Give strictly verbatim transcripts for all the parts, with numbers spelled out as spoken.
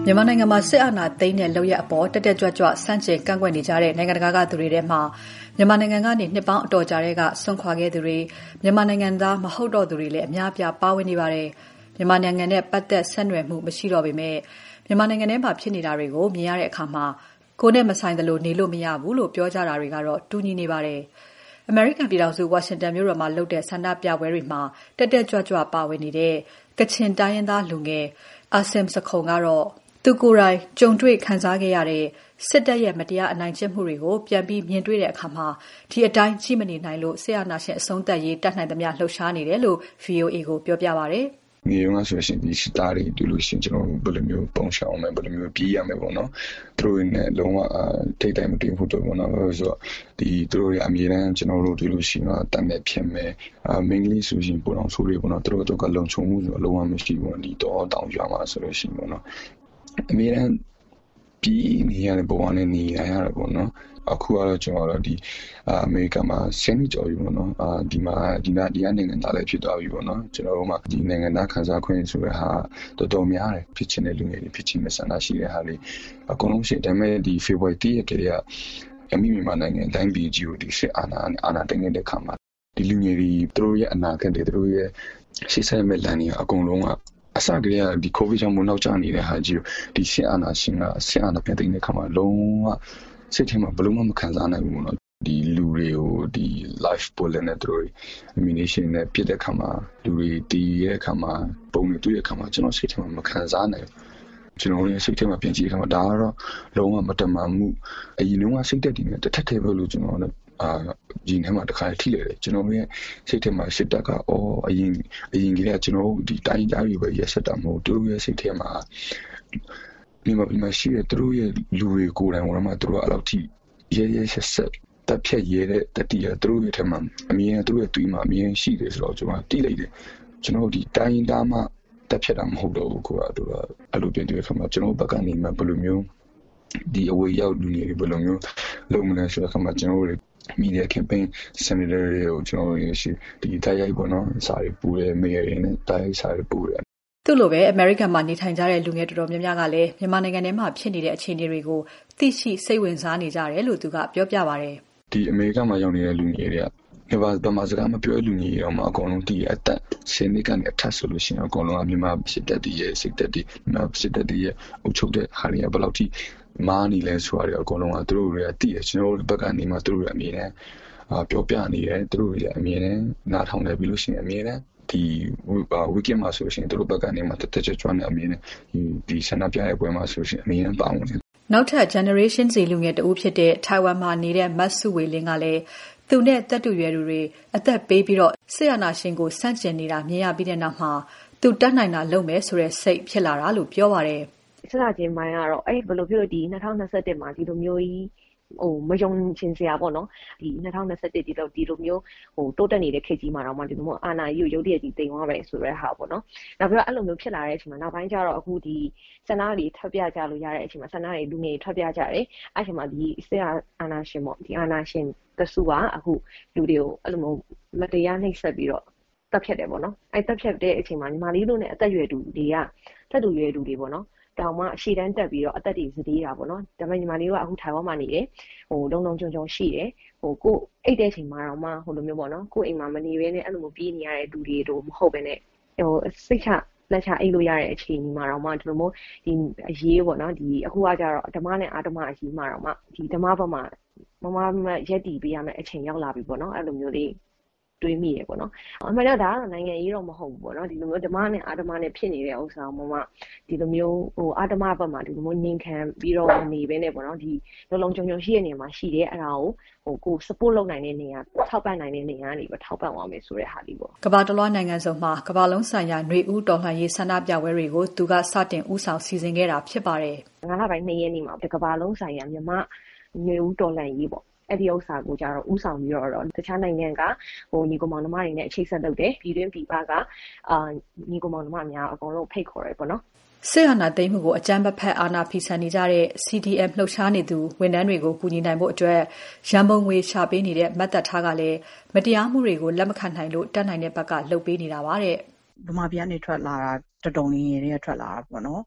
မြန်မာနိုင်ငံမှာစစ်အာဏာသိမ်းတဲ့လုပ်ရပ်အပေါ်တက်တက်ကြွကြွဆန့်ကျင်ကန့်ကွက်နေကြတဲ့နိုင်ငံတကာကသူတွေထဲမှာမြန်မာနိုင်ငံကနေနှစ်ပေါင်းအတော်ကြာတဲ့ကဆွန့်ခွာခဲ့သူတွေမြန်မာနိုင်ငံသားမဟုတ်တော့သူတွေလည်းအများအပြားပါဝင်နေပါတယ်။မြန်မာနိုင်ငံနဲ့ပတ်သက်ဆက်နွယ်မှုမရှိတော့ပေမဲ့မြန်မာနိုင်ငံထဲမှာဖြစ်နေတာတွေကိုမြင်ရတဲ့အခါမှာကိုယ်နဲ့မဆိုင်သလိုနေလို့မရဘူးလို့ပြောကြတာတွေကတော့တူညီနေပါတယ်။ အမေရိကန်ပြည်ထောင်စုဝါရှင်တန်မြို့တော်မှာလုပ်တဲ့ဆန္ဒပြပွဲတွေမှာတက်တက်ကြွကြွပါဝင်နေတဲ့ကချင်တိုင်းရင်းသားလူငယ်အာဆမ်စခုံကတော့သူကိုယ်တိုင်ကြုံတွေ့ခံစားခဲ့ရတဲ့စစ်တပ်ရဲ့မတရားအနိုင်ကျင့်မှုတွေကိုပြန်ပြီးမြင်တွေ့တဲ့အခါမှာဒီအတိုင်းကြည့်မနေနိုင်လို့ဆရာနာရှင်အဆုံးသက်ရေးတတ်နိုင်သမျှလှုပ်ရှားနေတယ်လို့ ဗီအိုအေ ကိုပြောပြပါတယ်။ငယ်ငယ်ဆိုရှင်ဒီစတာတွေတွေ့လို့ရှင်ကျွန်တော်ဘယ်လိုမျိုးပုံရှောင်မယ်ဘယ်လိုမျိုးပြေးရမယ်ပေါ့နော်သူတို့နဲ့လုံးဝထိတ်တိုင်မတွေ့ဖို့တော့ပေါ့နော်ဆိုတော့ဒီသူတို့ရဲ့အမြဲတမ်းကျွန်တော်တို့တွေ့လို့ရှိရင်တတ်မဲ့ဖြစ်မယ်အမင်္ဂလိပ်ဆိုရှင်ပုံအောင်ဆိုတွေပေါ့နော်သူတို့တော့ကလုံခြုံမှုဆိုလုံးဝမရှိဘူးဒီတော့တောင်ကြွမှာဆိုလို့ရှိရင်ပေါ့နော်အမြဲတမ်းပြီးနေရတဲ့ပုံအောင်နဲ့နေရရတယ်ပေါ့နော်အခုကတော့ကျွန်တော်တို့ဒီအမေရိကန်မှာဆင်းနေကြပြီပေါ့နော်အာဒီမှာဒီနာဒီနိုင်ငံသားလည်းဖြစ်သွားပြီပေါ့နော်ကျွန်တော်တို့မှာဒီနိုင်ငံသားခံစားခွင့်ဆိုတဲ့ဟာတော်တော်များတယ်ဖြစ်ချင်တဲ့လူငယ်တွေဖြစ်ချင်တဲ့ဆန္ဒရှိတဲ့ဟာလေးအကုန်လုံးရှိတယ်ဒါပေမဲ့ဒီ February တရက်ကြတဲ့အမိမြန်မာနိုင်ငံတိုင်းပြည်ကြီးကိုဒီစစ်အာဏာနဲ့အာဏာသိမ်းတဲ့ခါမှာဒီလူငယ်တွေသူတို့ရဲ့အနာဂတ်တွေသူတို့ရဲ့ရှေ့ဆက်မဲ့လမ်းတွေအကုန်လုံးကအစကတည်းကဒီ COVID ကြောင့်မနောက်ကျနေတဲ့ဟာကြီးဒီစစ်အာဏာရှင်ကစစ်အာဏာပြန်သိမ်းတဲ့ခါမှာလုံးဝစိတ်ထဲမှာဘလို့မှမခံစားနိုင်ဘူးနော်ဒီလူတွေကိုဒီ life bullet နဲ့တို့ ammunition နဲ့ပြစ်တဲ့ခါမှာလူတွေတီးရဲ့ခါမှာပုံတွေတွေ့တဲ့ခါမှာကျွန်တော်စိတ်ထဲမှာမခံစားနိုင်ဘူးကျွန်တော်ရဲ့စိတ်ထဲမှာပြန်ကြည့်တဲ့ခါမှာဒါကတော့လုံးဝမတမာမှုအရင်လုံးဝစိတ်သက်တည်နေတစ်ထက်တည်းပဲလို့ကျွန်တော်လည်းအာဒီထဲမှာတစ်ခါထိလေတယ်ကျွန်တော်ရဲ့စိတ်ထဲမှာစစ်တပ်ကအော်အရင်အရင်ကလေးကကျွန်တော်ဒီတိုင်းကြားပြီးပဲရက်ဆက်တာမဟုတ်သူတို့ရဲ့စိတ်ထဲမှာဒီမှာဒီမှာရှိတဲ့သူတို့ရဲ့လူတွေကိုယ်တိုင်ဝင်မှာသူတို့အဲ့လောက်ထိရဲရဲဆက်ဆက်တက်ဖြတ်ရဲတဲ့တတိယသူတို့ရဲ့ထဲမှာအမြင်သူတို့ရဲ့တွေးမှာအမြင်ရှိတယ်ဆိုတော့ကျွန်တော်တိလိုက်တယ်ကျွန်တော်ဒီတိုင်းသားမှတက်ဖြတ်တာမဟုတ်တော့ဘူးကိုကတို့အဲ့လိုပြင်တွေ့ခါမှာကျွန်တော်ဘက်ကနေမှဘယ်လိုမျိုးဒီအဝေးရောက်လူတွေဘယ်လိုမျိုးလုံမလဲဆိုတော့ခါမှာကျွန်တော်တို့media campaign senator တွေကိုကျွန်တော်တို့ရှိဒီတိုင်းရိုက်ပေါ့နော်စာတွေပူတယ်မေရင်းနဲ့တိုင်းစာတွေပူတယ်သူ့လိုပဲအမေရိကန်မှာနေထိုင်ကြတဲ့လူငယ်တော်တော်များများကလည်းမြန်မာနိုင်ငံထဲမှာဖြစ်နေတဲ့အခြေအနေတွေကိုသိရှိစိတ်ဝင်စားနေကြတယ်လို့သူကပြောပြပါတယ်ဒီအမေရိကန်မှာရောက်နေတဲ့လူငယ်တွေကဒီဘာဗမာစကားမပြောလူငယ်တွေတော့အကုန်လုံးတည်အသက်ရှင်နေကနေအထက်ဆိုလို့ရှိရင်အကုန်လုံးကမြန်မာစစ်တပ်တည်ရဲ့စစ်တပ်တည်မြန်မာစစ်တပ်တည်ရဲ့အုပ်ချုပ်တဲ့ဟာတွေကဘယ်လောက်ထိမားနေလဲဆိုတာတွေအကုန်လုံးကသူတို့တွေကတည်ရကျွန်တော်တို့ဘက်ကနေမှသူတို့တွေအမြင်နဲ့အာပြောပြနေတယ်သူတို့တွေအမြင်နဲ့နားထောင်တယ်ပြီးလို့ရှိရင်အမြင်နဲ့ဒီဝီကင်မှာဆိုရှင်သူတို့ဘက်ကနေမှတက်တက်ကြွကြွနဲ့အမြင်နဲ့ဒီဆန္ဒပြရဲ့ပွဲမှာဆိုရှင်အမြင်နဲ့ပါဝင်တယ်နောက်ထပ် generation စီလူငယ်တဦးဖြစ်တဲ့ထိုင်ဝမ်မှာနေတဲ့မတ်စုဝေလင်းကလည်းသူနဲ့တက်တူရွယ်သူတွေအသက်ပေးပြီးတော့ဆရာနာရှင်ကိုစန့်ကျင်နေတာမြင်ရပြီးတဲ့နောက်မှာသူတတ်နိုင်တာလုပ်မယ်ဆိုတဲ့စိတ်ဖြစ်လာတာလို့ပြောပါတယ်ဆရာချင်းမိုင်းကတော့အဲ့ဘယ်လိုဖြစ်လို့ဒီ၂၀၂၁မှာဒီလိုမျိုးကြီးဟိုမယုံချင်စရာပေါ့နော်ဒီ၂၀၂၁ဒီလိုဒီလိုမျိုးဟိုတိုးတက်နေတဲ့ခေတ်ကြီးမှာတော့မှဒီလိုမျိုးအာဏာကြီးကိုရုပ်တရက်ကြီးတင်သွားပဲဆိုတဲ့ဟာပေါ့နော်နောက်ပြီးတော့အဲ့လိုမျိုးဖြစ်လာတဲ့အချိန်မှာနောက်ပိုင်းကျတော့အခုဒီစန္ဒတွေထွက်ပြကြလို့ရတဲ့အချိန်မှာစန္ဒတွေလူငယ်ထွက်ပြကြတယ်အဲ့အချိန်မှာဒီဆရာအာဏာရှင်ပေါ့ဒီအာဏာရှင်တဆူကအခုလူတွေကိုအဲ့လိုမျိုးမတရားနှိပ်စက်ပြီးတော့တပ်ဖြတ်တယ်ပေါ့နော်အဲ့တပ်ဖြတ်တဲ့အချိန်မှာညီမလေးတို့နဲ့အသက်ရွယ်သူတွေကတက်တူရွယ်သူတွေပေါ့နော်တောင်မှအရှိတန်းတက်ပြီးတော့အသက်တွေစသေးတာပေါ့နော်ဒါပေမဲ့ညီမလေးကအခုထိုင်ဝမ်မှာနေတယ်ဟိုလုံလုံချုံချုံရှိတယ်ဟိုကိုအိတ်တဲ့ချိန်မှာတော့မှဟိုလိုမျိုးပေါ့နော်ကိုအိမ်မှာမနေဘဲနဲ့အဲ့လိုမျိုးပြေးနေရတဲ့လူတွေတို့မဟုတ်ဘဲနဲ့ဟိုစိတ်ချလက်ချအိတ်လို့ရတဲ့အချိန်မှာတော့မှဒီလိုမျိုးဒီအရေးပေါ့နော်ဒီအခုကကြတော့ဓမ္မနဲ့အာဓမ္မအရေးမှာတော့မှဒီဓမ္မဘက်မှာမမမရက်တီပေးရမယ့်အချိန်ရောက်လာပြီပေါ့နော်အဲ့လိုမျိုးလေးတွေးမိရပေါ့နော်အမှန်တော့ဒါကတော့နိုင်ငံရေးတော့မဟုတ်ဘူးပေါ့နော်ဒီလိုမျိုးဓမ္မနဲ့အာဓမ္မနဲ့ဖြစ်နေတဲ့ဥစ္စာကိုမမဒီလိုမျိုးဟိုအာဓမ္မဘက်မှာဒီလိုမျိုးငြိမ်ခံပြီးတော့နေပဲနဲ့ပေါ့နော်ဒီလုံလုံချုံချုံရှိတဲ့နေရာမှာရှိတယ်အဲ့ဒါကိုဟိုကို support လုပ်နိုင်တဲ့နေရာထောက်ပံ့နိုင်တဲ့နေရာကနေပဲထောက်ပံ့သွားမယ်ဆိုတဲ့ဟာလေးပေါ့ကမ္ဘာတလွှားနိုင်ငံစုံမှာကမ္ဘာလုံးဆိုင်ရာຫນွေဦးတော်လှန်ရေးဆန္ဒပြပွဲတွေကိုသူကစတင်ဦးဆောင်စီစဉ်ခဲ့တာဖြစ်ပါတယ်ငါးလပိုင်းနှစ်ရက်နေ့မှာကမ္ဘာလုံးဆိုင်ရာမြမຫນွေဦးတော်လှန်ရေးပေါ့အဲ့ဒီဥစ္စာကိုကြတော့ဥဆောင်ပြီးတော့တခြားနိုင်ငံကဟိုညီကောင်မောင်နှမတွေနဲ့ချိတ်ဆက်လုပ်တယ်ပြည်တွင်းပြည်ပကအာညီကောင်မောင်နှမများအကုန်လုံးဖိတ်ခေါ်ရဲပေါ့နော်စစ်အာဏာသိမ်းမှုကိုအကြမ်းမဖက်အာဏာဖီဆန်နေကြတဲ့ စီ ဒီ အမ် လှုပ်ရှားနေသူဝန်ထမ်းတွေကိုကူညီနိုင်ဖို့အတွက်ရန်ပုံငွေရှာပေးနေတဲ့မတ်သက်ထားကလည်းမတရားမှုတွေကိုလက်မခံနိုင်လို့တက်နိုင်တဲ့ဘက်ကလှုပ်ပေးနေတာပါတဲ့ဗမာပြည်ကနေထွက်လာတာတတုံလေးတွေကထွက်လာတာပေါ့နော်ဟ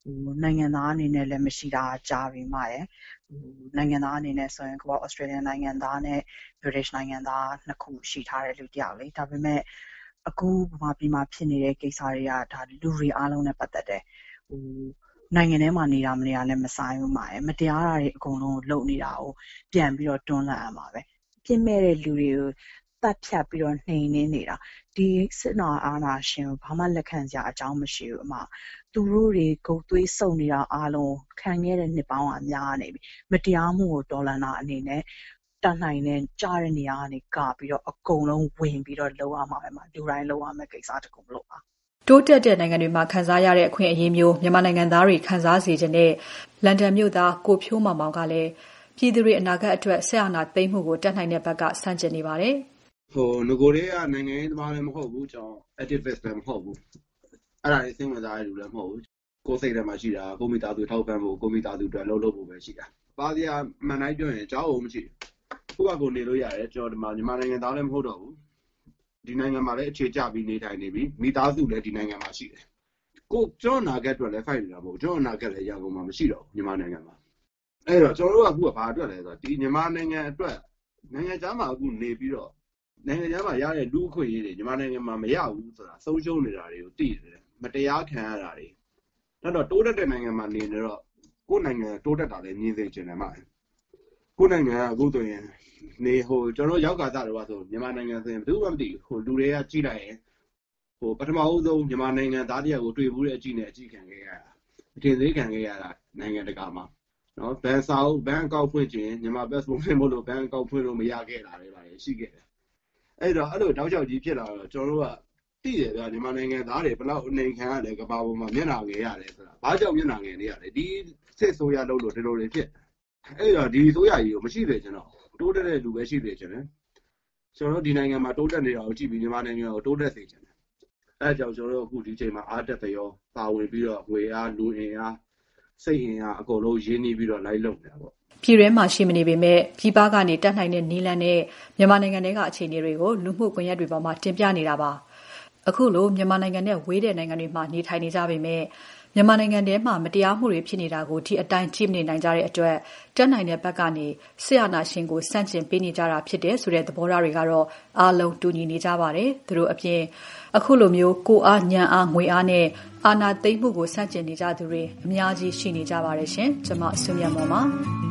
နိုင်ငံသားအနေနဲ့လည်းမရှိတာကြာပြီမှရဲ့နိုင်ငံသားအနေနဲ့ဆိုရင်ကိုက Australian နိုင်ငံသားနဲ့ British နိုင်ငံသားနှစ်ခုရှိထားတဲ့လူတစ်ယောက်လေဒါပေမဲ့အခုဘာပြီးမှဖြစ်နေတဲ့ကိစ္စတွေကဒါလူတွေအားလုံးနဲ့ပတ်သက်တယ်ဟိုနိုင်ငံထဲမှာနေတာမနေတာလည်းမဆိုင်ဘူးမှာရဲ့မတရားတာတွေအကုန်လုံးလုပ်နေတာကိုပြန်ပြီးတော့တွန်းလှန်ရမှာပဲပြစ်မဲ့တဲ့လူတွေကိုတတ်ဖြတ်ပြီးတော့နှိမ်နှင်းနေတာဒီစစ်နာအာဏာရှင်ကိုဘာမှလက်ခံစရာအကြောင်းမရှိဘူးအမသူတို့တွေဂုတ်သွေးစုံနေတာအားလုံးခံခဲ့တဲ့နှစ်ပေါင်းအများနေပြီမတရားမှုကိုတော်လှန်တာအနေနဲ့တတ်နိုင်တဲ့ကြားတဲ့နေရာကနေကပြီးတော့အကုန်လုံးဝင်ပြီးတော့လောက်ရမှာပဲမှာလူတိုင်းလောက်ရမယ့်ကိစ္စတခုမလို့ပါတိုးတက်တဲ့နိုင်ငံတွေမှာခံစားရတဲ့အခွင့်အရေးမျိုးမြန်မာနိုင်ငံသားတွေခံစားစေခြင်းနဲ့လန်ဒန်မြို့သားကိုဖြိုးမောင်မောင်ကလည်းပြည်သူတွေအနာဂတ်အတွက်ဆက်အာဏာသိမ်းမှုကိုတက်နိုင်တဲ့ဘက်ကစန့်ကျင်နေပါတယ်ဟိုငကိုတွေကနိုင်ငံရေးသမားလည်းမဟုတ်ဘူးကျွန်တော် activist လည်းမဟုတ်ဘူးအဲ့ဒါလေးစဉ်းစားရတဲ့လူလည်းမဟုတ်ဘူးကိုယ်စိတ်ထဲမှာရှိတာကိုမိသားစုထောက်ပံ့ဖို့ကိုမိသားစုအတွက်လှုပ်လှုပ်ဖို့ပဲရှိတာပါစရာမှန်တိုင်းပြောရင်ကြောက်အောင်မရှိဘူးကိုကကိုနေလို့ရတယ်ကျွန်တော်ဒီမှာမြန်မာနိုင်ငံသားလည်းမဟုတ်တော့ဘူးဒီနိုင်ငံမှာလည်းအခြေကျပြီးနေထိုင်နေပြီမိသားစုလည်းဒီနိုင်ငံမှာရှိတယ်ကိုကျွန်တော်နာဂတ်အတွက်လည်း fight နေတာမဟုတ်ကျွန်တော်နာဂတ်လည်းရကုန်မှာမရှိတော့ဘူးမြန်မာနိုင်ငံမှာအဲ့တော့ကျွန်တော်တို့ကအခုကဘာအတွက်လဲဆိုတော့ဒီမြန်မာနိုင်ငံအတွက်နိုင်ငံခြားမှာအခုနေပြီးတော့နိုင်ငံခြားမှာရတဲ့လူအခွင့်အရေးတွေမြန်မာနိုင်ငံမှာမရဘူးဆိုတာဆုံးရှုံးနေတာတွေကိုသိတယ်မတရားခံရတာတွေအဲ့တော့တိုးတက်တဲ့နိုင်ငံမှာနေနေတော့ကိုယ်နိုင်ငံတိုးတက်တာလည်းမြင်သိချင်တယ်မှာကိုယ်နိုင်ငံကအခုဆိုရင်နေဟိုကျွန်တော်ရောက်ကစားတော့ဆိုမြန်မာနိုင်ငံဆိုရင်ဘယ်သူမှမသိဘူးဟိုလူတွေကကြည့်လိုက်ရင်ဟိုပထမအဦးဆုံးမြန်မာနိုင်ငံသားတယောက်ကိုတွေ့ဘူးတဲ့အကြည့်နဲ့အကြည့်ခံခဲ့ရတာအထင်သေးခံခဲ့ရတာနိုင်ငံတကာမှာနော်ဘန်စာအုပ်ဘန်အကောင့်ဖွင့်ခြင်းမြန်မာ passport ဖွင့်ဖို့လို့ဘန်အကောင့်ဖွင့်လို့မရခဲ့တာတွေပါရှိခဲ့တယ်အဲ့တော့အဲ့လိုတောက်လျှောက်ကြီးဖြစ်လာတော့ကျွန်တော်တို့ကသိတယ်ဗျာမြန်မာနိုင်ငံသားတွေဘယ်လောက်အနေခံရတယ်ကဘာပေါ်မှာမျက်နှာငယ်ရတယ်ဆိုတာဘာကြောင့်မျက်နှာငယ်နေရလဲဒီစစ်ဆိုးရလို့လို့ဒီလိုတွေဖြစ်အဲ့တော့ဒီဆိုးရကြီးကိုမရှိသေးကျွန်တော်တိုးတက်တဲ့လူပဲရှိသေးချင်တယ်ကျွန်တော်တို့ဒီနိုင်ငံမှာတိုးတက်နေတာကိုကြည့်ပြီးမြန်မာနိုင်ငံကိုတိုးတက်စေချင်တယ်အဲကြောင့်ကျွန်တော်တို့အခုဒီချိန်မှာအားတက်သရောပါဝင်ပြီးတော့ငွေအားလူအင်အားစိတ်အင်အားအကုန်လုံးရင်းနှီးပြီးတော့လိုက်လုပ်နေတာပေါ့ပြည်တွင်းမှာရှိမနေပေမဲ့ပြည်ပကနေတက်နိုင်တဲ့နီးလန်းနဲ့မြန်မာနိုင်ငံထဲကအခြေအနေတွေကိုလူမှုကွန်ရက်တွေပေါ်မှာတင်ပြနေတာပါအခုလိုမြန်မာနိုင်ငံနဲ့ဝေးတဲ့နိုင်ငံတွေမှာနေထိုင်နေကြပေမဲ့မြန်မာနိုင်ငံထဲမှာမတရားမှုတွေဖြစ်နေတာကိုဒီအတိုင်းကြည့်မနေနိုင်ကြတဲ့အတွက်တက်နိုင်တဲ့ဘက်ကနေဆရာနာရှင်ကိုစန့်ကျင်ပေးနေကြတာဖြစ်တဲ့ဆိုတဲ့သဘောထားတွေကတော့အားလုံးတူညီနေကြပါတယ်သူတို့အပြင်အခုလိုမျိုးကိုအားညံအားငွေအားနဲ့အာဏာသိမ်းမှုကိုစန့်ကျင်နေကြသူတွေအများကြီးရှိနေကြပါတယ်ရှင်ကျွန်မဆုမြတ်မော်ပါ